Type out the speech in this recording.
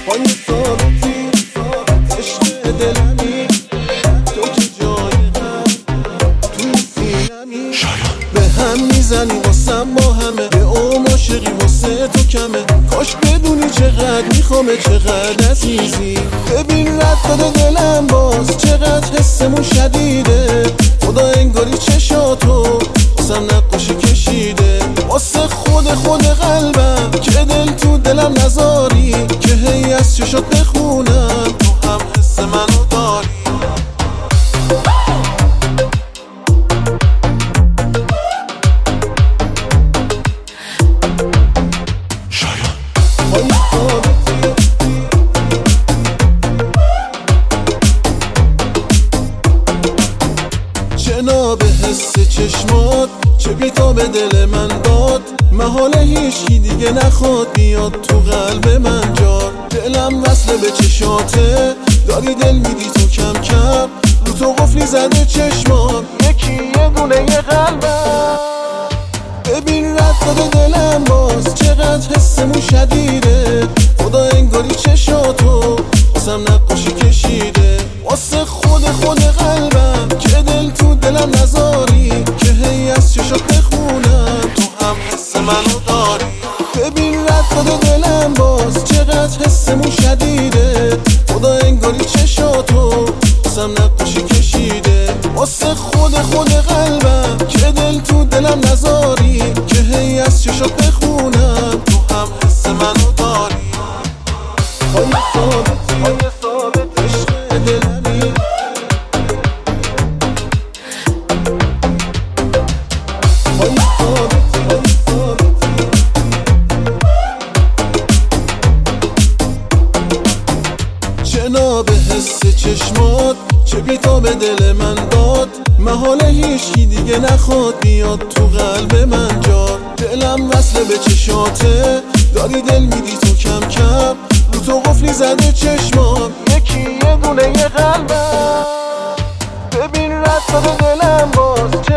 پای ثابتی عشق دلمی، تو که جای توی سینمی. به هم میزنی واسم با همه، به اون عاشقی واسه تو کمه. کاش بدونی چقدر میخوامه، چقدر عزیزی. ببین رد داده دلم باز، چقدر حسمون شدیده. خدا انگاری چشاتو واسم نقاشی کشیده. واسه خود قلبم که دل تو دلم نذاری، که هی از چشات بخونم تو هم حس منو داری. جناب حس چشمات چه بیتا به دل من داد. محال هیچی دیگه نخواد بیاد تو قلب من جار. دلم وصله به چشاته، داری دل میدی تو کم کم. رو تو قفلی زده چشمام، یکی یه دونه یه قلبم. ببین رد داده دلم باز، چقدر حسمون شدیده. خدا انگاری چشاتو واسم نقاشی کشیده. واسه خود قلبم که دل تو دلم نذاری، که هی از چشات بخونم تو هم حس منو داری. ببین رد داده دلم باز، چقدر حسمون شدیده. خدا انگاری چشاتو واسم نقاشی کشیده. واسه خود قلبم که دل تو دلم نذاری، که هی از چشات بخونم تو هم حس منو داری. پای ثابت عشق دلمی، پای ثابت جناب حس چشمات چه بیتا به دل من داد. محال هیچی دیگه نخواد بیاد تو قلب من جار. دلم وصله به چشاته، داری دل میدی تو کم کم. رو تو قفلی زده چشمام، یکی یه دونه یه قلبم. ببین رد داده دلم باز،